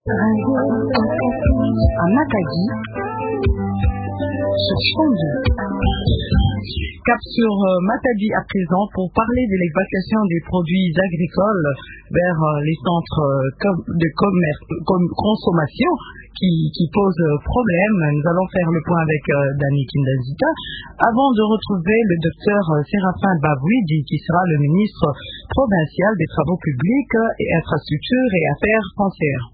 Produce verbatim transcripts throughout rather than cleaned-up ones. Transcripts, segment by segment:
À Matadi, sur Chandu. Cap sur Matadi à présent pour parler de l'évacuation des produits agricoles vers les centres de commerce, consommation qui, qui posent problème. Nous allons faire le point avec Dani Kindazita avant de retrouver le docteur Séraphin Babouidi qui sera le ministre provincial des Travaux publics et Infrastructures et Affaires foncières.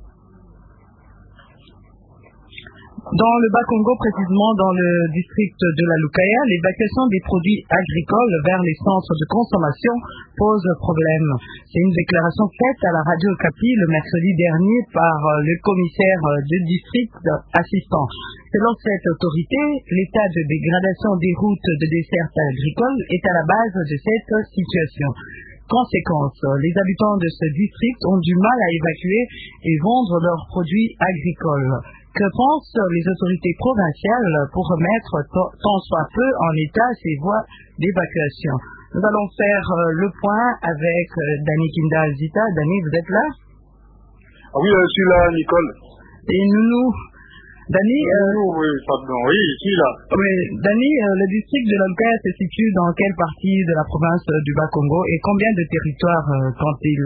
Dans le Bas-Congo, précisément dans le district de la Lukaya, l'évacuation des produits agricoles vers les centres de consommation pose problème. C'est une déclaration faite à la radio Okapi le mercredi dernier par le commissaire du district assistant. Selon cette autorité, l'état de dégradation des routes de desserte agricole est à la base de cette situation. Conséquence, les habitants de ce district ont du mal à évacuer et vendre leurs produits agricoles. Que pensent les autorités provinciales pour remettre tant soit peu en état ces voies d'évacuation? Nous allons faire le point avec Dani Kindazita. Dani, vous êtes là? Ah oui, je suis là, Nicole. Et Nounou? Dani, euh, oui, pardon, oui, je suis là. Oui, Dani, euh, le district de l'Olkaya se situe dans quelle partie de la province du Bas-Congo et combien de territoires euh, compte-t-il?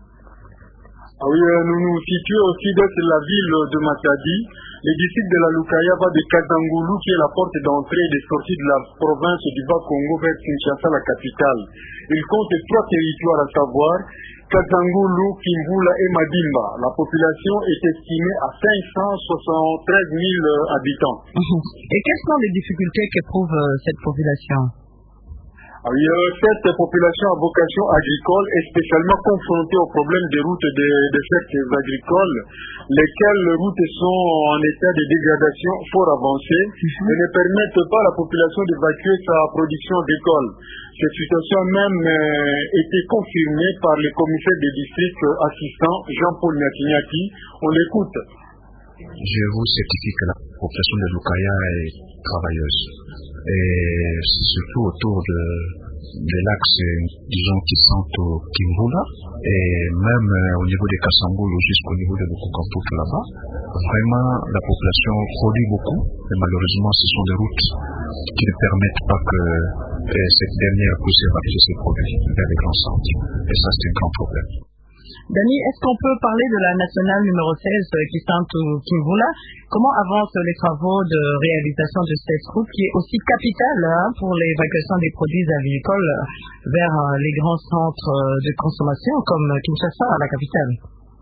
Ah oui, euh, nous nous situons au sud-est de la ville de Matadi. Le district de la Lukaya va de Katangoulou, qui est la porte d'entrée et de sortie de la province du Bas-Congo vers Kinshasa, la capitale. Il compte trois territoires, à savoir Katangoulou, Kimbula et Madimba. La population est estimée à cinq cent soixante-treize mille habitants. Et quelles sont les difficultés qu'éprouve cette population? Ah oui, euh, cette population à vocation agricole est spécialement confrontée au problème des routes de, de secteurs agricoles, lesquelles routes sont en état de dégradation fort avancé mm-hmm. et ne permettent pas à la population d'évacuer sa production agricole. Cette situation a même euh, été confirmée par le commissaire des districts assistant Jean-Paul Nyatinyaki. On l'écoute. Je vous certifie que la population de Lukaya est travailleuse. Et surtout autour de, de l'axe, disons, qui sont au Kimbula, et même euh, au niveau de Kassangoulou jusqu'au niveau de Bukukamputu là-bas, vraiment la population produit beaucoup, et malheureusement ce sont des routes qui ne permettent pas que euh, cette dernière puisse évacuer ses produits vers les grands centres. Et ça c'est un grand problème. Dani, est-ce qu'on peut parler de la nationale numéro seize qui tente au Kimbula? Comment avancent les travaux de réalisation de cette route qui est aussi capitale hein, pour l'évacuation des produits agricoles vers euh, les grands centres de consommation comme Kinshasa, la capitale?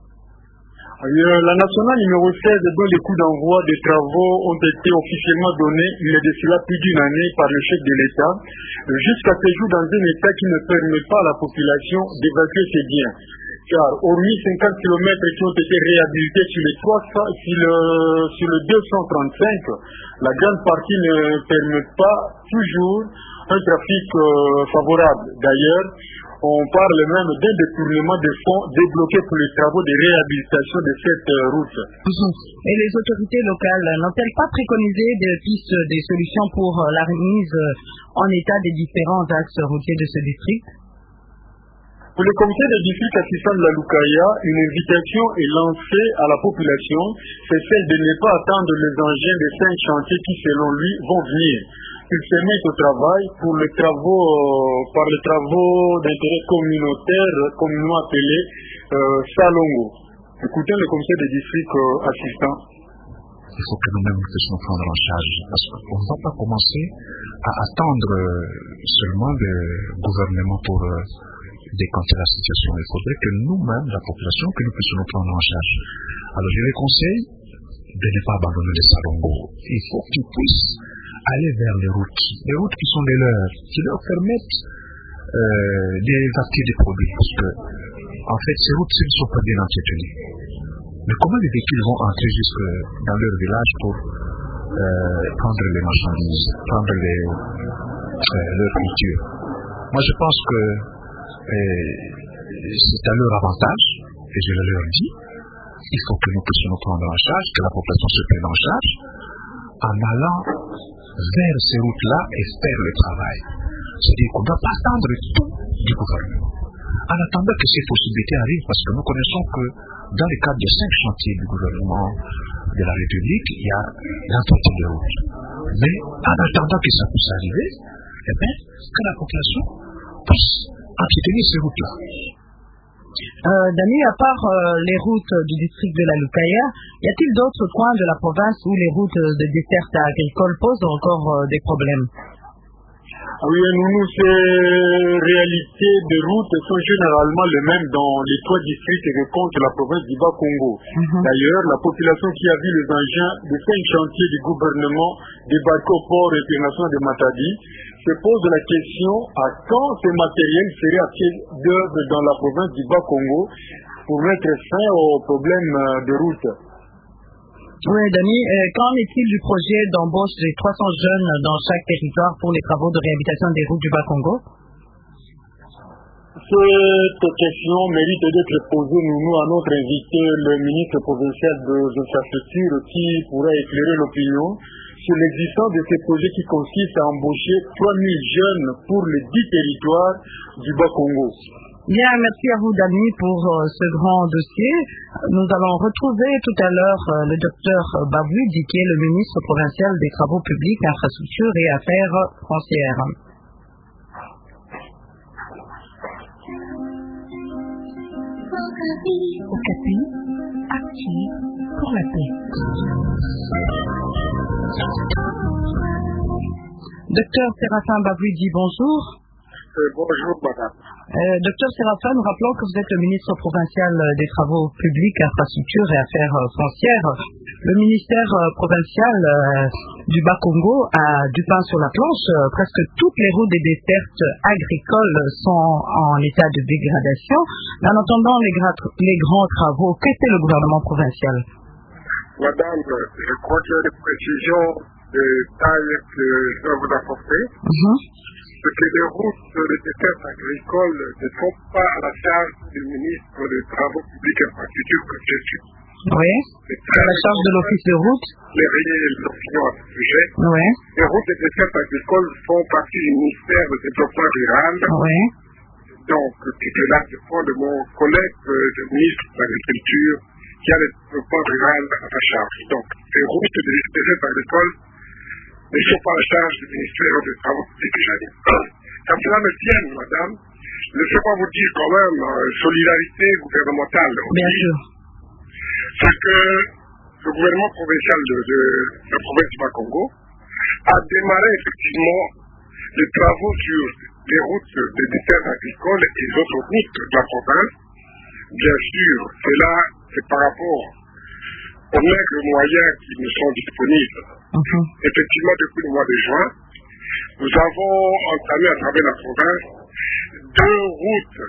Euh, la nationale numéro seize, dont les coûts d'envoi des travaux ont été officiellement donnés il y a de cela plus d'une année par le chef de l'État, jusqu'à ce jour dans un état qui ne permet pas à la population d'évacuer ses biens. Car hormis cinquante kilomètres qui ont été réhabilités sur les trois cents, sur le, sur le deux cent trente-cinq, la grande partie ne permet pas toujours un trafic euh, favorable. D'ailleurs, on parle même d'un détournement de fonds débloqués pour les travaux de réhabilitation de cette euh, route. Et les autorités locales n'ont-elles pas préconisé des pistes, des solutions pour euh, la remise euh, en état des différents axes routiers de ce district? Pour le comité de district assistant de la Lukaya, une invitation est lancée à la population, c'est celle de ne pas attendre les engins des cinq chantiers qui, selon lui, vont venir. Ils se mettent au travail pour les travaux, euh, par les travaux d'intérêt communautaire, communément appelés euh, Salongo. Écoutez le comité de district euh, assistant. Il faut que nous-mêmes puissions prendre en charge, parce qu'on ne va pas commencer à attendre seulement le gouvernement pour euh, décanter la situation. Il faudrait que nous-mêmes, la population, que nous puissions nous prendre en charge. Alors je les conseille de ne pas abandonner les Salongo. Il faut qu'ils puissent aller vers les routes, les routes qui sont les leurs, qui leur permettent euh, d'évacuer des produits, parce que en fait ces routes ne sont pas bien entretenues. Mais comment les véhicules vont entrer jusque dans leur village pour euh, prendre les marchandises, prendre les, euh, leur culture? Moi je pense que euh, c'est à leur avantage, et je leur dis, il faut que nous puissions nous prendre en charge, que la population se prenne en charge, en allant vers ces routes-là et faire le travail. C'est-à-dire qu'on ne doit pas attendre tout du gouvernement. En attendant que ces possibilités arrivent, parce que nous connaissons que dans le cadre des cinq chantiers du gouvernement de la République, il y a l'entretien des routes. Mais en attendant que ça puisse arriver, eh bien, que la population puisse entretenir ces routes-là. Euh, Dani, à part euh, les routes du district de la Lukaya, y a-t-il d'autres coins de la province où les routes de desserte agricole posent encore euh, des problèmes? Oui, nous, ces réalités de route sont généralement les mêmes dans les trois districts et réponses de la province du Bas-Congo. Mm-hmm. D'ailleurs, la population qui a vu les engins de cinq chantiers du gouvernement débarquer au port international de Matadi se pose la question à quand ces matériels seraient à pied d'œuvre dans la province du Bas-Congo pour mettre fin aux problèmes de route. Oui, Dani, euh, qu'en est-il du projet d'embauche des trois cents jeunes dans chaque territoire pour les travaux de réhabilitation des routes du Bas-Congo? Cette question mérite d'être posée nous, à notre invité, le ministre provincial des infrastructures, qui pourrait éclairer l'opinion sur l'existence de ces projets qui consistent à embaucher trois mille jeunes pour les dix territoires du Bas-Congo. Bien, merci à vous, Dani, pour euh, ce grand dossier. Nous allons retrouver tout à l'heure euh, le docteur Babou, qui est le ministre provincial des Travaux publics, Infrastructures et Affaires foncières. Okapi, active pour la paix. Docteur Séraphin Babou dit bonjour. Euh, bonjour, madame. Euh, docteur Séraphin, nous rappelons que vous êtes le ministre provincial des Travaux publics, Infrastructures et Affaires foncières. Le ministère provincial euh, du Bas-Congo a du pain sur la planche. Euh, presque toutes les routes des dessertes agricoles sont en état de dégradation. En attendant les, gra- les grands travaux, que fait le gouvernement provincial? Madame, je crois qu'il y a des précisions de taille que je dois vous apporter. Mm-hmm. Ce que les routes des dessertes agricoles ne sont pas à la charge du ministre des Travaux publics et Infrastructures que je suis. Oui, c'est à la charge de l'office de route. Les réels l'opinion à ce sujet. Oui. Les routes des dessertes agricoles font partie du ministère du développement rural. Oui. Donc, c'est là le point de mon collègue, le ministre de l'Agriculture, qui a le développement rural à sa charge. Donc, les routes des dessertes agricoles ne sont pas à la charge du ministère des Travaux publics et Infrastructures. Quand cela me tienne, madame, laissez-moi vous dire quand même euh, solidarité gouvernementale. Bien sûr. C'est que le gouvernement provincial de, de la province du Bas-Congo a démarré effectivement les travaux sur les routes des dessertes agricoles et les autres routes de la province. Bien sûr, cela c'est par rapport aux maigres moyens qui nous sont disponibles. Uh-huh. Effectivement, depuis le mois de juin, nous avons entamé à travers la province deux routes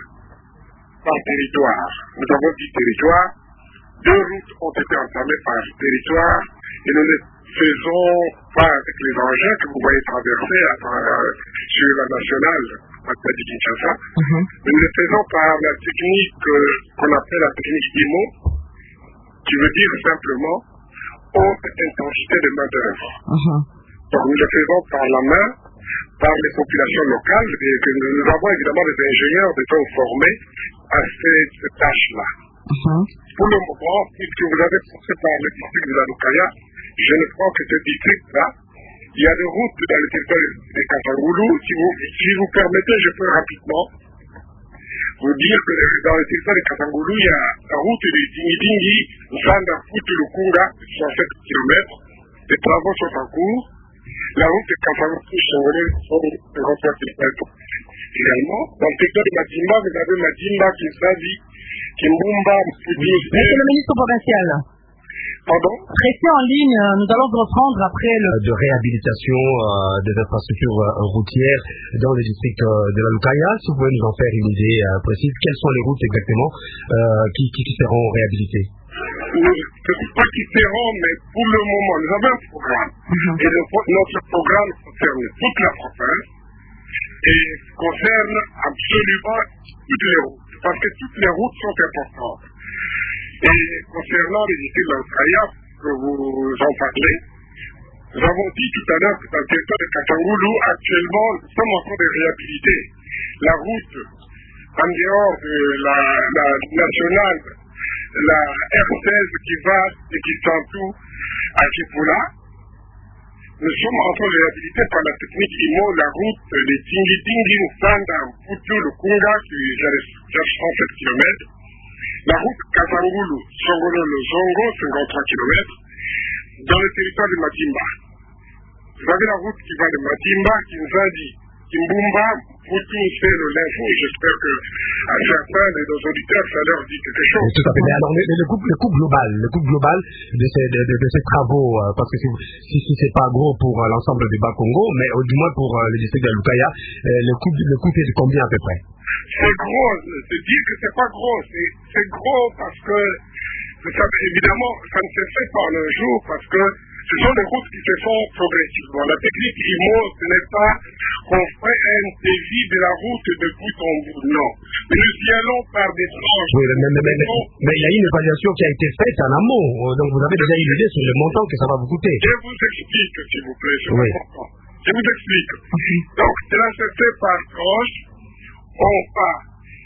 par territoire. Nous avons dit territoire. Deux routes ont été entamées par territoire et nous ne faisons pas avec les engins que vous voyez traverser à travers, sur la nationale à Kinshasa, uh-huh. mais nous le faisons par la technique euh, qu'on appelle la technique I M O, qui veut dire simplement haute intensité de main-d'œuvre. Uh-huh. Donc nous le faisons par la main, par les populations locales, et que nous, nous avons évidemment des ingénieurs de temps formés à cette tâche-là. Uh-huh. Pour le moment, puisque vous avez passé par le district de la Lukaya, je ne crois que ce district-là, il y a des routes dans le territoire de Katangoulou. Si vous, si vous permettez, je peux rapidement vous dire que dans le territoire de Katangoulou, il y a la route de Dingi, Zanda, Foutu, Lukunga, cent sept kilomètres. Les travaux sont en cours. La route de Katangoulou, Changolé, sont de trente-quatre kilomètres. Également, dans le territoire de Madimba, vous avez Madimba, Kinsadi, Kimbumba, Foutu. Monsieur le ministre provincial. Pardon? Restez en ligne, nous allons vous reprendre après le... de réhabilitation euh, des infrastructures euh, routières dans le district euh, de la Lukaya. Si vous pouvez nous en faire une idée euh, précise, quelles sont les routes exactement euh, qui, qui, qui seront réhabilitées? Nous ne sommes pas qui seront, mais pour le moment, nous avons un programme. Mm-hmm. Et le, notre programme concerne toute la province et concerne absolument toutes les routes, parce que toutes les routes sont importantes. Et concernant les districts de la Lukaya, que vous en parlez, nous avons dit tout à l'heure que dans le territoire de Katangoulou, actuellement, nous sommes en train de réhabiliter la route en dehors de la, la nationale la R seize qui va de Kisantu à Kipula. Nous sommes en train de réhabiliter par la technique I M O la route de Tingi-Tingi, Mufanda, Mputu, Lukunga, qui gère cent sept kilomètres. La route Kazangulu, Songolo-Lozongo, cinquante-trois kilomètres. Dans le territoire de Matimba. Vous avez la route qui va de Matimba, Kinzadi, Kimbumba, Mputu, c'est le l'info. J'espère que à certains de nos auditeurs, ça leur dit quelque chose. Tout à fait. Mais alors, le, le, coût, le coût global, le coût global de ces, de, de, de ces travaux, euh, parce que si, si, si c'est pas gros pour euh, l'ensemble du Bas-Congo, mais au du moins pour euh, le district de Lukaya, euh, le coût, le coût est de combien à peu près? C'est gros. Se dire que c'est pas gros, c'est, c'est gros parce que, vous savez, évidemment, ça ne se fait pas en un jour parce que ce sont des routes qui se font progressivement. La technique I M O, ce n'est pas qu'on fait un dévi de la route de bout en bout, non. Mais nous y allons par des tranches. Oui, mais, mais, mais, mais, mais il y a une évaluation qui a été faite en amont, donc vous avez déjà une idée sur le montant que ça va vous coûter. Je vous explique, s'il vous plaît, c'est oui. important. Je vous explique. Donc, cela se fait par tranche. On part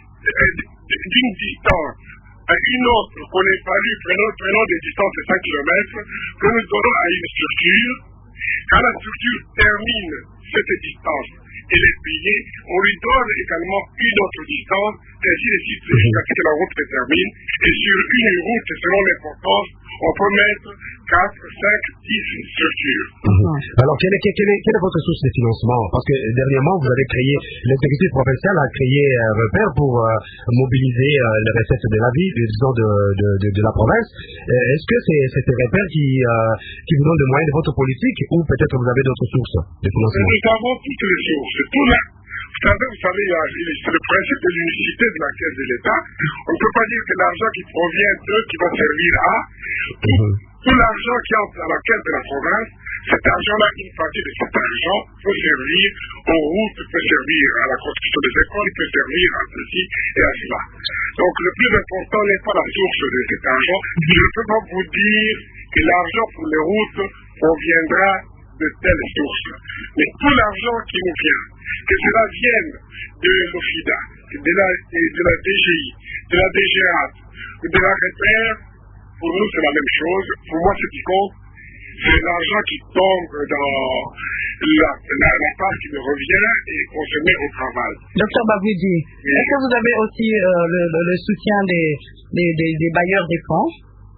d'une distance à une autre qu'on évalue, prenons, prenons des distances de cinq kilomètres, que nous donnons à une structure. Quand la structure termine cette distance, elle est payée, on lui donne également une autre distance, et ainsi de suite, jusqu'à ce que la route se termine. Et sur une route, selon l'importance, on peut mettre quatre, cinq, dix structures. Mmh. Alors, quelle est, quelle, est, quelle est votre source de financement? Parce que dernièrement, vous avez créé, l'exécutif provincial a créé un repère pour euh, mobiliser euh, les recettes de la ville, disons, de, de, de, de la province. Euh, est-ce que c'est, c'est ce repère qui, euh, qui vous donne des moyens de votre politique ou peut-être vous avez d'autres sources de financement? Nous avons toutes les sources. Tout là. Vous savez, vous savez, c'est le principe de l'unicité de la caisse de l'État. On ne peut pas dire que l'argent qui provient d'eux qui va servir à tout, mmh. tout l'argent qui entre dans la caisse de la province. Cet argent-là, une partie de cet argent peut servir aux routes, peut servir à la construction des écoles, peut servir à ceci et à cela. Donc le plus important n'est pas la source de cet argent. Je ne peux pas vous dire que l'argent pour les routes proviendra de telle source. Mais tout l'argent qui nous vient, que cela vienne de l'OFIDA, de la, de la D G I, de la D G A T, de la R E P R, pour nous c'est la même chose. Pour moi, ce qui compte, c'est l'argent qui tombe dans la, la, la part qui me revient et qu'on se met au travail. Docteur Baboudi, oui. Est-ce que vous avez aussi euh, le, le, le soutien des, des, des, des bailleurs des fonds?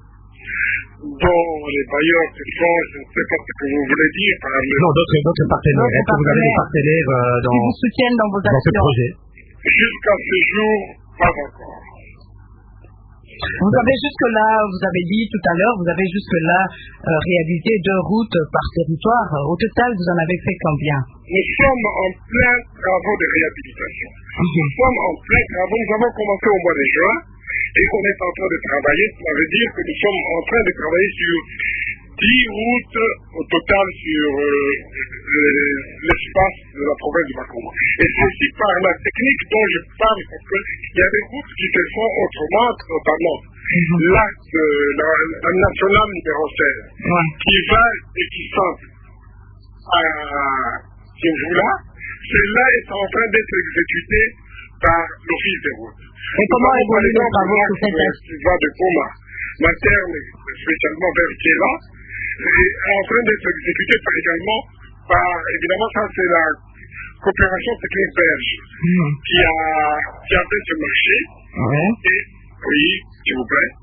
Bon, les bailleurs des fonds, je ne sais pas ce que vous voulez dire par le... Non, d'autres, d'autres partenaires. Est-ce que vous avez des partenaires euh, dans, qui vous soutiennent dans vos dans actions? ce projet? Jusqu'à ce jour, pas encore. Vous avez jusque-là, vous avez dit tout à l'heure, vous avez jusque-là euh, réalisé deux routes par territoire. Au total, vous en avez fait combien? Nous sommes en plein travaux de réhabilitation. Okay. Nous sommes en plein travaux. Nous avons commencé au mois de juin et on est en train de travailler. Ça veut dire que nous sommes en train de travailler sur dix routes au total sur euh, l'espace de la province du Bas-Congo. Et c'est aussi par la technique dont je parle, parce qu'il y a des routes qui se font autrement, notamment mm-hmm. l'axe, la, la nationale numéro seize, ouais. qui va et qui sort à Kinjula. Celle-là est en train d'être exécutée par l'Office des routes. Et comment évoluent les travaux sur cette axe qui va de Goma, Materne, spécialement vers Kéla, est en train d'être exécuté par également par, évidemment, ça c'est la coopération technique belge mmh. qui, a, qui a fait ce marché. Mmh. Et, oui, s'il vous plaît.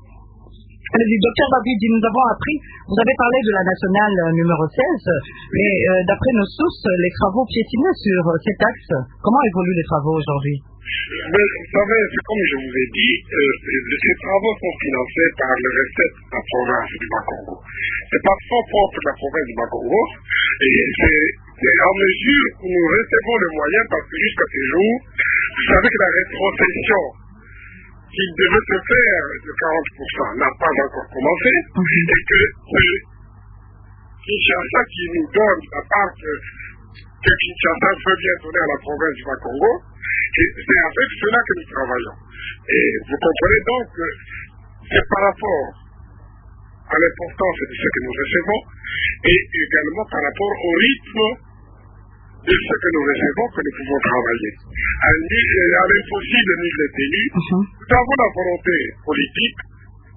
Le docteur Baboudi, nous avons appris, vous avez parlé de la nationale numéro seize, mais euh, d'après nos sources, les travaux piétinaient sur cet axe. Comment évoluent les travaux aujourd'hui? Mais, vous savez, c'est comme je vous ai dit, euh, ces travaux sont financés par les recettes de la province du Bas-Congo. C'est pas fonds propre de la province du Bas-Congo, et c'est, c'est en mesure où nous recevons les moyens, parce que jusqu'à ce jour, vous savez que la rétrocession qui devait se faire de quarante pour cent n'a pas encore commencé, mm-hmm. et que c'est Kinshasa qui nous donne la part que, que Kinshasa veut bien donner à la province du Bas-Congo. Et c'est avec cela que nous travaillons. Et vous comprenez donc que c'est par rapport à l'importance de ce que nous recevons et également par rapport au rythme de ce que nous recevons que nous pouvons travailler. À l'impossible, nous les tenus, nous avons la volonté politique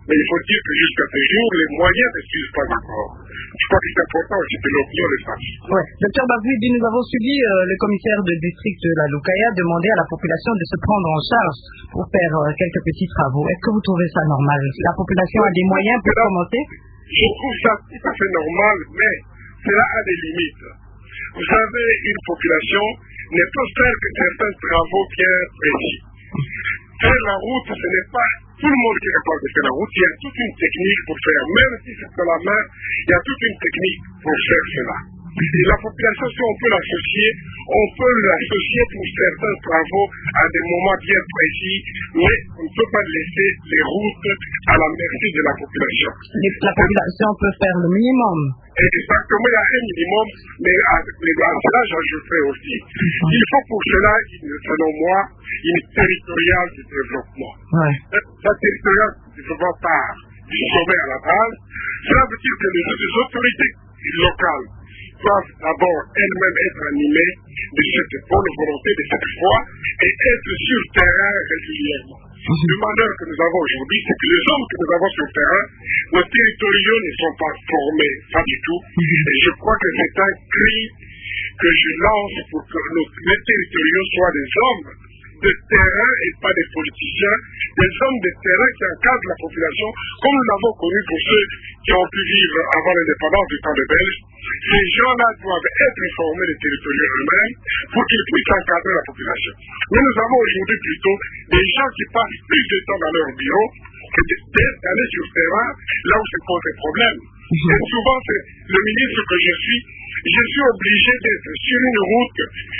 Mais il faut dire que jusqu'à ce jour, les moyens ne suivent pas encore. Je crois que c'est important aussi de l'opinion de ça. Oui. Docteur Bavouidi, nous avons suivi euh, le commissaire de district de la Lukaya demander à la population de se prendre en charge pour faire euh, quelques petits travaux. Est-ce que vous trouvez ça normal? La population a des moyens pour commencer? Je trouve ça tout à fait normal, mais cela a des limites. Vous savez, une population ne peut faire que certains travaux bien précis. Faire la route, ce n'est pas tout le monde qui est capable de faire la route. Il y a toute une technique pour faire. Même si c'est sur la main, il y a toute une technique pour faire cela. Et la population, si on peut l'associer, on peut l'associer pour certains travaux à des moments bien précis, mais on ne peut pas laisser les routes à la merci de la population. La population peut faire le minimum. Exactement, il y a un minimum, mais à, à cela j'ajouterai aussi. Il faut pour cela, selon moi, une territoriale de développement. Ouais. La territoriale de développement part du sommet à la base. Cela veut dire que les, les autorités locales doivent d'abord elles-mêmes être animées de cette bonne volonté, de cette foi, et être sur le terrain régulièrement. Le malheur que nous avons aujourd'hui, c'est que les hommes que nous avons sur le terrain, nos territoriaux ne sont pas formés, pas du tout. Et je crois que c'est un cri que je lance pour que nos, les territoriaux soient des hommes de terrain et pas des politiciens, des hommes de terrain qui encadrent la population, comme nous l'avons connu pour ceux qui ont pu vivre avant l'indépendance du temps des Belges. Ces gens-là doivent être formés des territoriaux eux-mêmes pour qu'ils puissent encadrer la population. Mais nous avons aujourd'hui plutôt des gens qui passent plus de temps dans leur bureau que d'aller sur le terrain, là où se posent des problèmes. Et souvent, c'est le ministre que je suis, je suis obligé d'être sur une route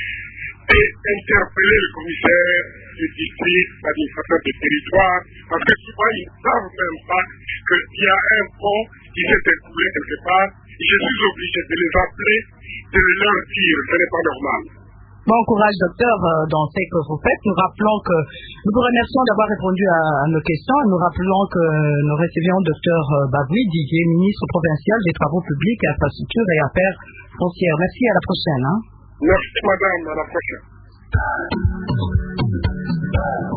et interpeller le commissaire du district, l'administrateur du territoire, parce que souvent ils ne savent même pas qu'il y a un pont qui s'est écoulé quelque part. Je suis obligé de les appeler, de leur dire que ce n'est pas normal. Bon courage, docteur, dans ce que vous faites. Nous rappelons que nous vous remercions d'avoir répondu à, à nos questions. Nous rappelons que nous recevions docteur Bavouidi, qui est ministre provincial des Travaux publics, Infrastructures et Affaires foncières. Merci, à la prochaine. Hein. Merci, madame, à la prochaine.